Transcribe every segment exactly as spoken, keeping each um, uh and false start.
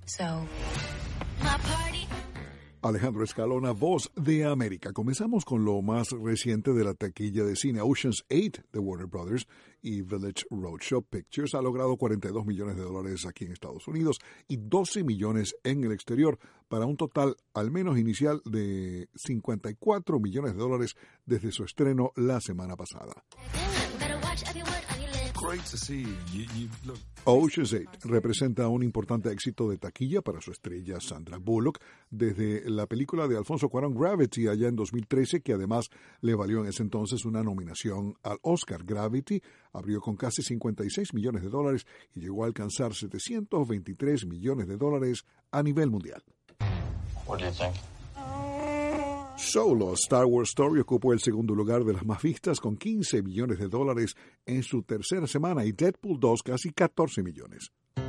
So, my party. Alejandro Escalona, Voz de América. Comenzamos con lo más reciente de la taquilla de cine. Ocean's eight de Warner Brothers y Village Roadshow Pictures ha logrado cuarenta y dos millones de dólares aquí en Estados Unidos y doce millones en el exterior, para un total al menos inicial de cincuenta y cuatro millones de dólares desde su estreno la semana pasada. Ocean's eight representa un importante éxito de taquilla para su estrella Sandra Bullock desde la película de Alfonso Cuarón Gravity allá en dos mil trece, que además le valió en ese entonces una nominación al Oscar. Gravity abrió con casi cincuenta y seis millones de dólares y llegó a alcanzar setecientos veintitrés millones de dólares a nivel mundial. What do you think? Solo, Star Wars Story ocupó el segundo lugar de las más vistas con quince millones de dólares en su tercera semana y Deadpool dos casi catorce millones.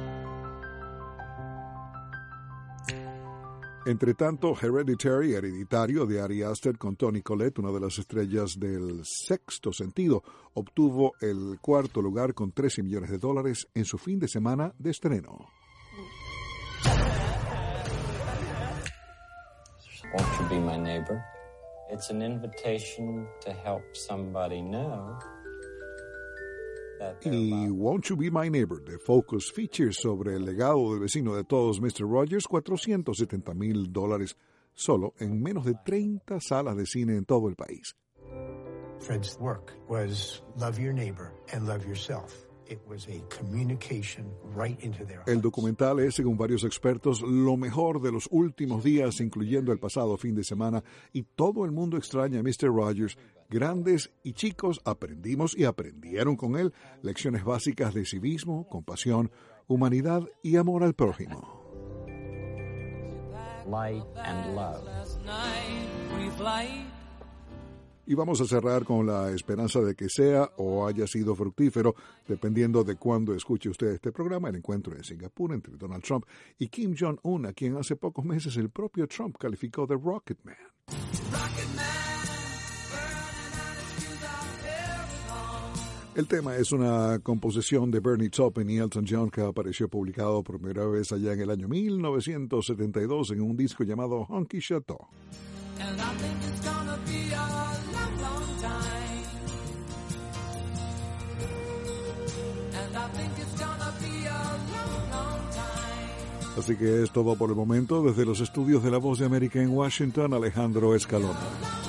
Entre tanto, Hereditary, Hereditario, de Ari Aster con Toni Collette, una de las estrellas del Sexto Sentido, obtuvo el cuarto lugar con trece millones de dólares en su fin de semana de estreno. Won't you be my neighbor? It's an invitation to help somebody know that they're Y loved. Won't You Be My Neighbor, de Focus Features, sobre el legado del vecino de todos, mister Rogers, cuatrocientos setenta mil dólares solo en menos de treinta salas de cine en todo el país. Fred's work was love your neighbor and love yourself. It was a communication right into their hearts. El documental es, según varios expertos, lo mejor de los últimos días, incluyendo el pasado fin de semana, y todo el mundo extraña a mister Rogers. Grandes y chicos aprendimos y aprendieron con él lecciones básicas de civismo, compasión, humanidad y amor al prójimo. Light and love. Y vamos a cerrar con la esperanza de que sea o haya sido fructífero, dependiendo de cuándo escuche usted este programa, el encuentro en Singapur entre Donald Trump y Kim Jong-un, a quien hace pocos meses el propio Trump calificó de Rocket Man. El tema es una composición de Bernie Taupin y Elton John que apareció publicado por primera vez allá en el año mil novecientos setenta y dos en un disco llamado Honky Chateau. And I think it's gonna be a long, long time. And I think it's gonna be a long, long time. Así que es todo por el momento. Desde los estudios de La Voz de América en Washington, Alejandro Escalona.